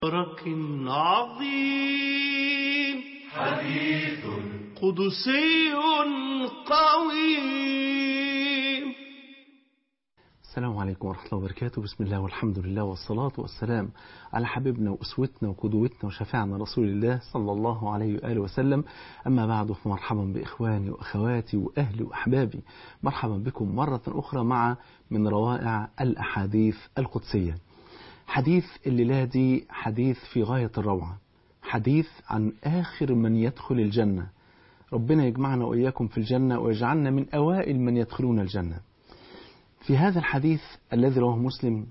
برك عظيم حديث قدسي قويم. السلام عليكم ورحمة الله وبركاته. بسم الله والحمد لله والصلاة والسلام على حبيبنا وأسوتنا وقدوتنا وشفاعنا رسول الله صلى الله عليه وآله وسلم. أما بعد، فمرحبا بإخواني وأخواتي وأهلي وأحبابي، مرحبا بكم مرة أخرى مع من روائع الأحاديث القدسية. حديث الليلة دي حديث في غاية الروعة، حديث عن آخر من يدخل الجنة. ربنا يجمعنا وإياكم في الجنة ويجعلنا من أوائل من يدخلون الجنة. في هذا الحديث الذي رواه مسلم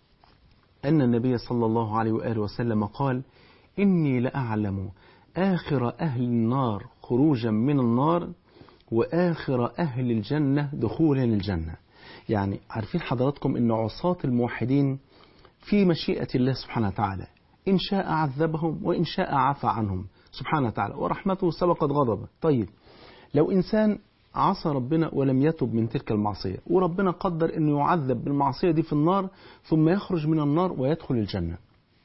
أن النبي صلى الله عليه وآله وسلم قال: إني لأعلم آخر أهل النار خروجا من النار وآخر أهل الجنة دخولا الجنة. يعني عارفين حضراتكم أن عصاة الموحدين في مشيئة الله سبحانه وتعالى، إن شاء عذبهم وإن شاء عفى عنهم سبحانه وتعالى، ورحمته سبقت غضبه. طيب، لو إنسان عصى ربنا ولم يتب من تلك المعصية، وربنا قدر أنه يعذب بالمعصية دي في النار ثم يخرج من النار ويدخل الجنة،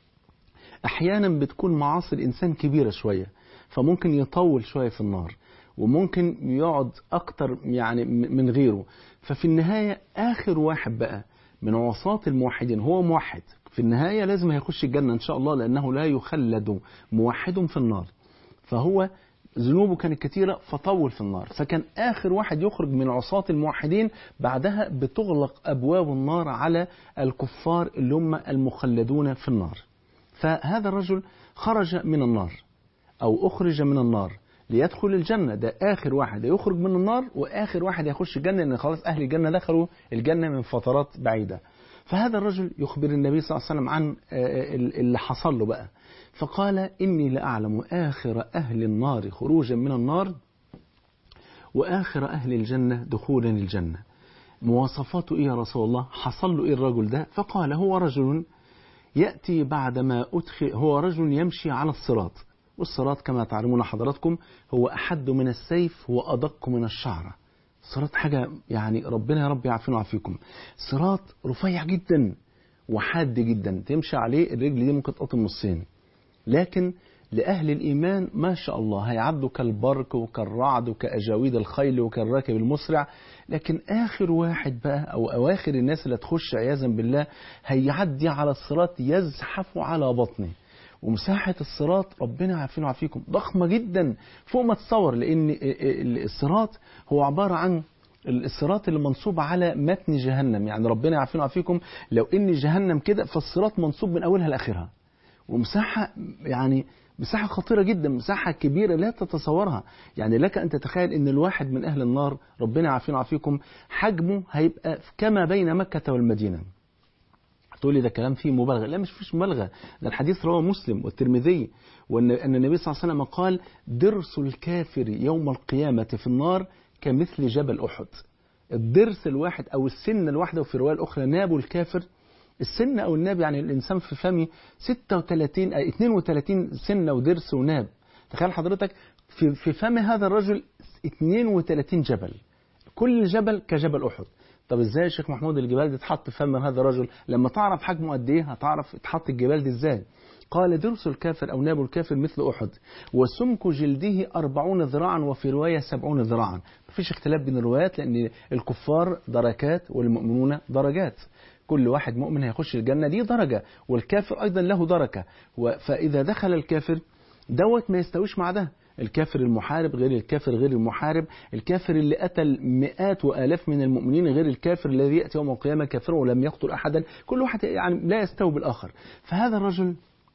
أحيانا بتكون معاصي الإنسان كبيرة شوية، فممكن يطول شوية في النار وممكن يقعد أكتر يعني من غيره. ففي النهاية آخر واحد بقى من عصاة الموحدين هو موحد، في النهاية لازم هيخش الجنة إن شاء الله، لأنه لا يخلد موحد في النار. فهو ذنوبه كانت كتيرة فطول في النار، فكان آخر واحد يخرج من عصاة الموحدين. بعدها بتغلق أبواب النار على الكفار اللي هم المخلدون في النار. فهذا الرجل خرج من النار أو أخرج من النار ليدخل الجنة، ده آخر واحد يخرج من النار وآخر واحد يخش الجنة، لأن خلاص أهل الجنة دخلوا الجنة من فترات بعيدة. فهذا الرجل يخبر النبي صلى الله عليه وسلم عن اللي حصل له بقى، فقال: إني لأعلم آخر أهل النار خروجا من النار وآخر أهل الجنة دخولا الجنة. مواصفاته إيه يا رسول الله؟ حصل له إيه الرجل ده؟ فقال: هو رجل يأتي بعدما أدخل، هو رجل يمشي على الصراط، والصراط كما تعلمون حضراتكم هو أحد من السيف وأدق من الشعرة. الصراط حاجة يعني ربنا يا رب يعافينا ويعافيكم. صراط رفيع جدا وحاد جدا، تمشي عليه الرجل دي ممكن تقطم نصين، لكن لأهل الإيمان ما شاء الله هيعدوا كالبرق وكالرعد وكأجاويد الخيل وكالراكب المسرع. لكن آخر واحد بقى أو أواخر الناس اللي تخش عياذا بالله هيعدي على الصراط يزحف على بطنه. ومساحة الصراط ربنا يعافينا ويعافيكم ضخمة جدا فوق ما تصور، لأن الصراط هو عبارة عن الصراط اللي منصوب على متن جهنم. يعني ربنا يعافينا ويعافيكم لو إن جهنم كده فالصراط منصوب من أولها لآخرها، ومساحة يعني مساحة خطيرة جدا، مساحة كبيرة لا تتصورها. يعني لك أن تتخيل أن الواحد من أهل النار ربنا يعافينا ويعافيكم حجمه هيبقى كما بين مكة والمدينة. تقول لي ده كلام فيه مبالغة. لا، مش فيش مبالغة، ده الحديث رواه مسلم والترمذي، وأن النبي صلى الله عليه وسلم قال: درس الكافر يوم القيامة في النار كمثل جبل أحد. الدرس الواحد أو السن الواحدة، وفي الرواية الأخرى ناب الكافر، السن أو الناب يعني الإنسان في فمه 36 أو 32 سنة ودرس وناب. تخيل حضرتك في فم هذا الرجل 32 جبل، كل جبل كجبل أحد. طب ازاي يا شيخ محمود الجبال دي تحط في فم هذا الرجل؟ لما تعرف حجمه قد ايه هتعرف تحط الجبال دي ازاي. قال: درس الكافر أو ناب الكافر مثل أحد وسمك جلده 40 ذراعا وفي رواية 70 ذراعا. مفيش اختلاف بين الروايات، لأن الكفار دركات والمؤمنون درجات، كل واحد مؤمن هيخش الجنة دي درجة، والكافر أيضا له دركة. فإذا دخل الكافر دوت ما يستويش مع ده، الكافر المحارب غير الكافر غير المحارب، الكافر اللي قتل مئات وآلاف من المؤمنين غير الكافر الذي يأتي يوم القيامة كافر ولم يقتل أحدا، كل واحد يعني لا يستوي بالآخر. فهذا الرجل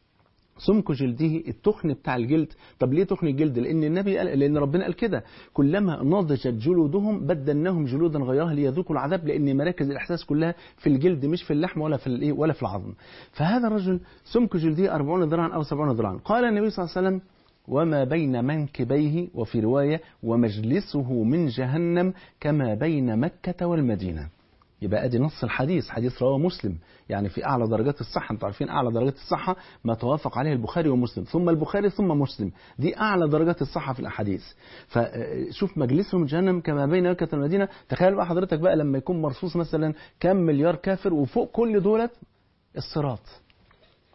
سمك جلده، التخن بتاع الجلد. طب ليه تخن الجلد؟ لأن ربنا قال كده: كلما نضجت جلودهم بدلناهم جلودا غيرها ليذوقوا العذاب، لأن مراكز الإحساس كلها في الجلد مش في اللحم ولا في العظم. فهذا الرجل سمك جلده 40 ذراعا أو 70 ذراعا. قال النبي صلى الله عليه وسلم: وما بين منكبيه، وفي رواية ومجلسه من جهنم كما بين مكة والمدينة. يبقى ادي نص الحديث، حديث رواه مسلم، يعني في اعلى درجات الصحه. انتوا عارفين اعلى درجات الصحه ما توافق عليه البخاري ومسلم، ثم البخاري ثم مسلم، دي اعلى درجات الصحه في الاحاديث. فشوف مجلسهم جهنم كما بين مكة والمدينه. تخيل بقى حضرتك بقى لما يكون مرصوص مثلا كام مليار كافر، وفوق كل دولت الصراط.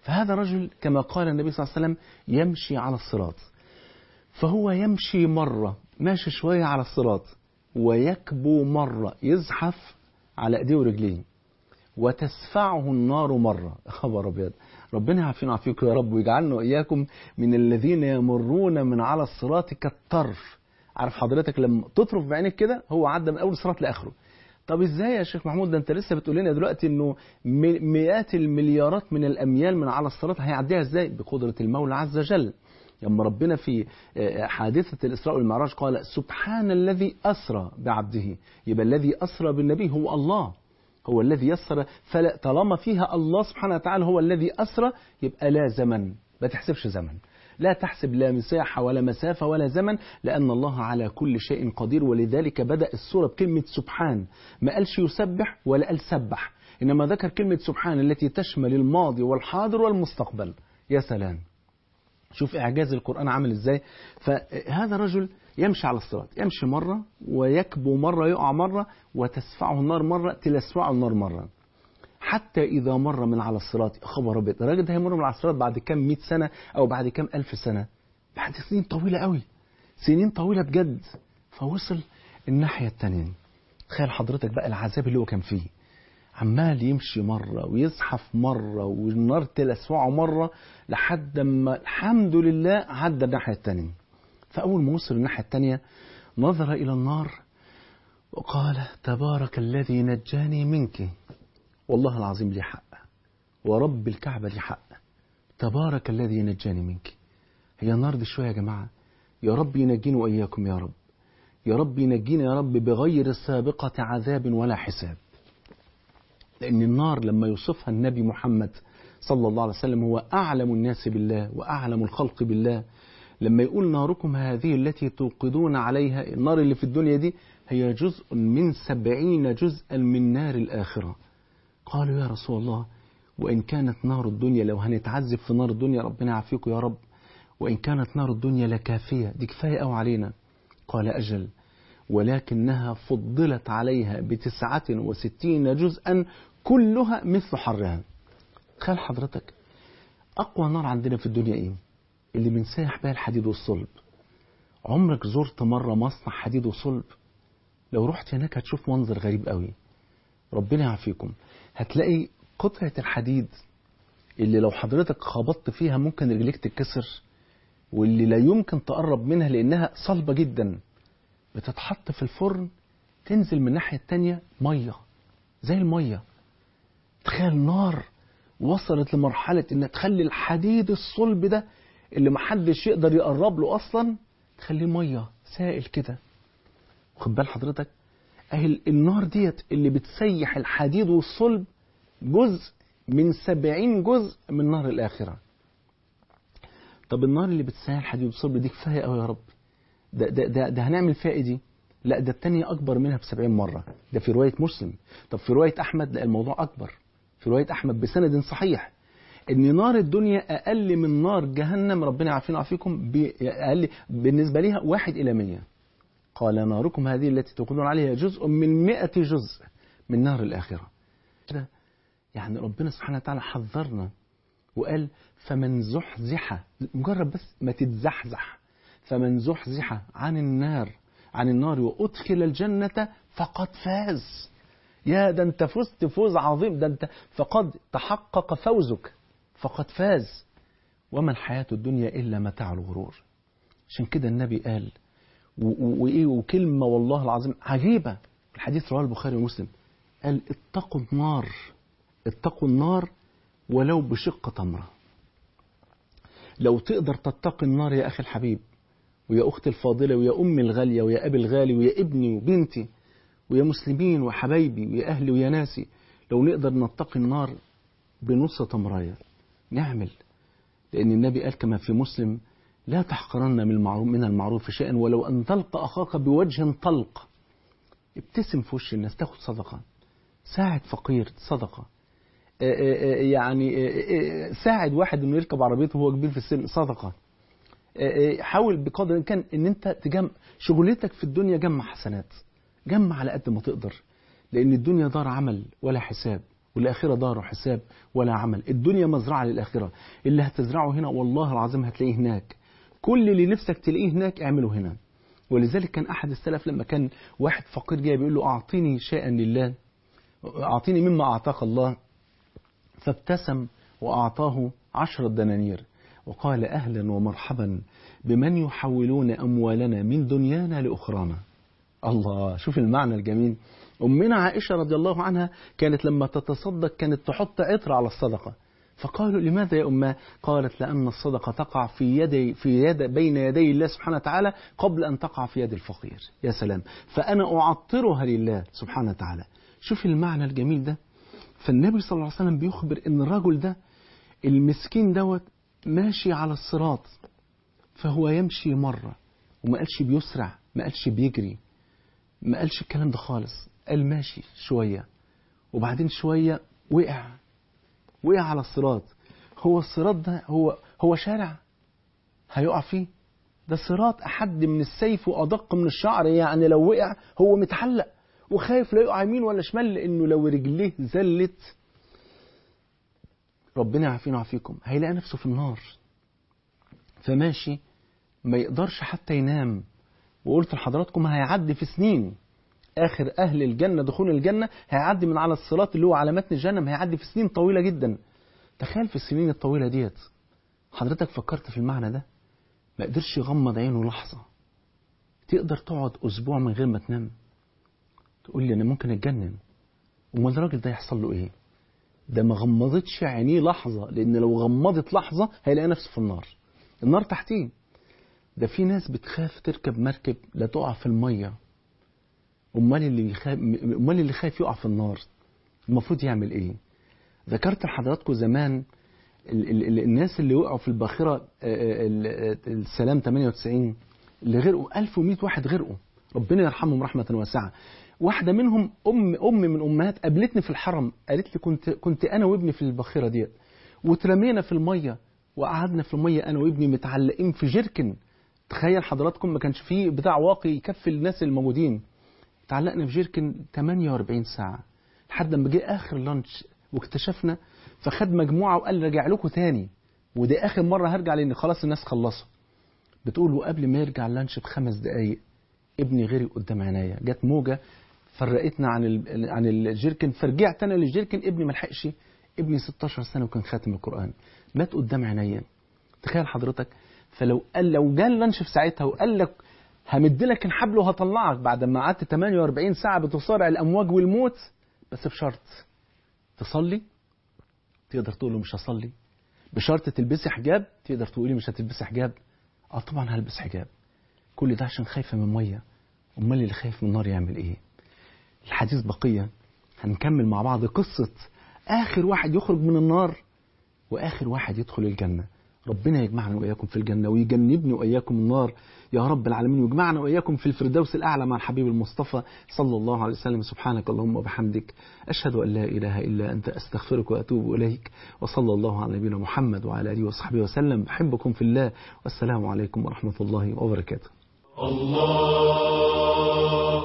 فهذا رجل كما قال النبي صلى الله عليه وسلم يمشي على الصراط، فهو يمشي مرة ماشي شوية على الصراط، ويكبو مرة يزحف على ايديه ورجليه، وتسفعه النار مرة. خبر أبيض، ربنا يعافينا ويعافيكم يا رب، ويجعلنا وإياكم من الذين يمرون من على الصراط كالطرف. عارف حضرتك لما تطرف بعينك كده، هو عدى من أول صراط لآخره. طب ازاي يا شيخ محمود؟ ده انت لسه بتقول لنا دلوقتي انه مئات المليارات من الاميال من على الصراط، هيعديها ازاي؟ بقدرة المولى عز وجل. لما ربنا في حادثة الإسراء والمعراج قال سبحان الذي أسرى بعبده، يبقى الذي أسرى بالنبي هو الله، هو الذي يسر. طالما فيها الله سبحانه وتعالى هو الذي أسرى، يبقى لا زمن، ما تحسبش زمن، لا تحسب لا مساحة ولا مسافة ولا زمن، لأن الله على كل شيء قدير. ولذلك بدأ السورة بكلمة سبحان، ما قالش يسبح ولا قال سبح، إنما ذكر كلمة سبحان التي تشمل الماضي والحاضر والمستقبل. يا سلام، شوف إعجاز القرآن عامل إزاي. فهذا رجل يمشي على الصراط، يمشي مرة ويكبو مرة، يقع مرة، وتسفعه النار مرة، تلسفعه النار مرة، حتى إذا مر من على الصراط. خبر أبيض، الراجل ده هيمر من على الصراط بعد كم 100 سنة أو بعد كم 1000 سنة، بعد سنين طويلة قوي، سنين طويلة بجد. فوصل الناحية التانية. تخيل حضرتك بقى العذاب اللي هو كان فيه، عمال يمشي مرة ويزحف مرة والنار تلسعه مرة، لحد ما الحمد لله عدى الناحية التانية. فأول ما وصل الناحية التانية نظر إلى النار وقال تبارك الذي نجاني منك. والله العظيم لي حق، ورب الكعبة لي حق، تبارك الذي نجاني منك. هي النار دي شوية يا جماعة، يا رب ينجينا وإياكم يا رب، يا رب ينجينا يا رب بغير سابقة عذاب ولا حساب. لأن النار لما يوصفها النبي محمد صلى الله عليه وسلم، هو أعلم الناس بالله وأعلم الخلق بالله، لما يقول ناركم هذه التي توقدون عليها، النار اللي في الدنيا دي هي جزء من 70 جزءا من نار الآخرة. قالوا يا رسول الله وإن كانت نار الدنيا، لو هنتعذب في نار الدنيا ربنا يعافيكم يا رب، وإن كانت نار الدنيا لكافية، دي كفاية أو علينا. قال أجل، ولكنها فضلت عليها ب69 جزءا كلها مثل حرها. تخيل حضرتك أقوى نار عندنا في الدنيا إيه؟ اللي بنسيح بها الحديد والصلب. عمرك زرت مرة مصنع حديد وصلب؟ لو رحت هناك هتشوف منظر غريب قوي، ربنا يعافيكم. هتلاقي قطعة الحديد اللي لو حضرتك خبطت فيها ممكن رجليك تتكسر، واللي لا يمكن تقرب منها لأنها صلبة جدا، بتتحط في الفرن، تنزل من الناحية التانية مية زي المية. تخيل نار وصلت لمرحلة إن تخلي الحديد الصلب ده اللي محدش يقدر يقرب له أصلا، تخليه مية سائل كده. واخد بال حضرتك؟ أهل النار ديت اللي بتسيح الحديد والصلب جزء من 70 جزء من نار الآخرة. طب النار اللي بتسيح الحديد والصلب دي كفاية أوي يا رب، ده هنعمل فيها إيه دي؟ لا ده التانية أكبر منها ب70 مرة. ده في رواية مسلم. طب في رواية أحمد لا الموضوع أكبر. في رواية أحمد بسند صحيح إن نار الدنيا أقل من نار جهنم، ربنا يعافينا ويعافيكم، أقل بالنسبة لها 1 إلى 100. قال ناركم هذه التي توقدون عليها جزء من 100 جزء من نار الآخرة. يعني ربنا سبحانه وتعالى حذرنا وقال فمن زحزح، مجرد بس ما تتزحزح، فمن زحزح عن النار وأدخل الجنة فقد فاز. يا ده انت فزت فوز عظيم، ده انت فقد تحقق فوزك، فقد فاز. وما الحياة الدنيا إلا متاع الغرور. عشان كده النبي قال وكلمة والله العظيم عجيبة، الحديث رواه البخاري ومسلم، قال اتقوا النار ولو بشق تمرة. لو تقدر تتقي النار يا أخي الحبيب ويا أختي الفاضلة ويا أمي الغالية ويا أبي الغالي ويا ابني وبنتي ويا مسلمين وحبايبي ويا أهلي ويا ناسي، لو نقدر نتقي النار بنص تمراية نعمل. لأن النبي قال كما في مسلم لا تحقرن من المعروف شيئا ولو أن تلقى أخاك بوجه طلق. ابتسم في وش الناس، تاخد صدقة، ساعد فقير صدقة، يعني ساعد واحد انه يركب عربيته وهو كبير في السن صدقة. حاول بقدر الامكان ان انت تجمع شغلتك في الدنيا، جمع حسنات، جمع على قد ما تقدر، لان الدنيا دار عمل ولا حساب، والآخرة دار حساب ولا عمل. الدنيا مزرعة للآخرة، اللي هتزرعه هنا والله العظيم هتلاقيه هناك. كل اللي نفسك تلاقيه هناك اعمله هنا. ولذلك كان أحد السلف لما كان واحد فقير جاي بيقول له أعطيني شيئا لله، أعطيني مما أعطاك الله، فابتسم وأعطاه 10 دنانير وقال أهلا ومرحبا بمن يحولون أموالنا من دنيانا لأخرانا. الله، شوف المعنى الجميل. أمنا عائشة رضي الله عنها كانت لما تتصدق كانت تحط عطر على الصدقة، فقالوا لماذا يا أمه؟ قالت لأن الصدقة تقع في يد بين يدي الله سبحانه وتعالى قبل أن تقع في يد الفقير. يا سلام، فأنا أعطرها لله سبحانه وتعالى. شوف المعنى الجميل ده. فالنبي صلى الله عليه وسلم بيخبر إن الرجل ده المسكين دوت ماشي على الصراط، فهو يمشي مرة، وما قالش بيسرع، ما قالش بيجري، ما قالش الكلام ده خالص، قال ماشي شوية، وبعدين شوية وقع على الصراط. هو الصراط ده هو شارع هيقع فيه؟ ده صراط أحد من السيف وأدق من الشعر، يعني لو وقع هو متحلق وخايف لا يقع يمين ولا شمال، لأنه لو رجليه زلت ربنا يعافينا ويعافيكم هيلاقي نفسه في النار. فماشي ما يقدرش حتى ينام. وقلت لحضراتكم هيعدي في سنين، آخر أهل الجنة دخول الجنة هيعدي من على الصراط اللي هو على متن الجنة، هيعدي في سنين طويلة جدا. تخيل في السنين الطويلة ديت حضرتك فكرت في المعنى ده؟ ما قدرش يغمض عينه لحظة. تقدر تقعد أسبوع من غير ما تنام؟ تقول لي أنا ممكن أتجنن. وما الراجل ده يحصل له إيه؟ ده ما غمضتش عينيه لحظة، لأن لو غمضت لحظة هيلاقي نفسه في النار. النار تحتيه. ده في ناس بتخاف تركب مركب لا تقع في المية. أمال اللي خايف يقع في النار المفروض يعمل إيه؟ ذكرت لحضراتكم زمان الناس اللي وقعوا في الباخرة السلام 98 اللي غرقوا، 1100 واحد غرقوا، ربنا يرحمهم رحمة واسعة. واحدة منهم أم من أمهات قابلتني في الحرم، قالت لي كنت أنا وابني في الباخرة ديت، وترمينا في المية وقعدنا في المية أنا وابني متعلقين في جيركن. تخيل حضراتكم ما كانش فيه بتاع واقي يكفي الناس الموجودين، تعلقنا في جيركن 48 ساعة لحد ما جه آخر لانش واكتشفنا. فخد مجموعة وقال رجع لكم تاني، ودي آخر مرة هرجع لأن خلاص الناس خلصوا. بتقول وقبل ما يرجع اللانش ب5 دقايق ابني غرق قدام عينيا، جت موجة فرقتنا عن الجيركن، فرجعت أنا للجيركن، ابني ملحقش، ابني 16 سنة وكان خاتم القرآن، مات قدام عينيا. تخيل حضرتك. فلو جاء اللانش في ساعتها وقال لك همدلك الحبل وهطلعك بعد ما قعدت 48 ساعة بتصارع الأمواج والموت، بس بشرط تصلي، تقدر تقول له مش هصلي. بشرط تلبسي حجاب، تقدر تقولي مش هتلبسي حجاب. طبعا هلبس حجاب. كل ده عشان خايفة من مية. امال اللي خايف من النار يعمل ايه؟ الحديث بقية، هنكمل مع بعض قصة آخر واحد يخرج من النار وآخر واحد يدخل الجنة. ربنا يجمعنا وإياكم في الجنة ويجنبني وإياكم النار يا رب العالمين، ويجمعنا وإياكم في الفردوس الأعلى مع الحبيب المصطفى صلى الله عليه وسلم. سبحانك اللهم وبحمدك، أشهد أن لا إله إلا أنت، أستغفرك وأتوب إليك، وصلى الله على نبينا محمد وعلى آله وصحبه وسلم. بحبكم في الله، والسلام عليكم ورحمة الله وبركاته. الله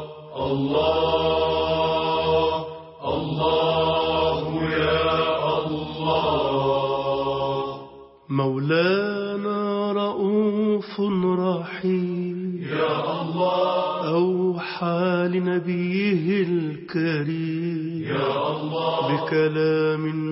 الله الله يا الله. مولانا رؤوف رحيم يا الله، أوحى لنبيه الكريم يا الله بكلام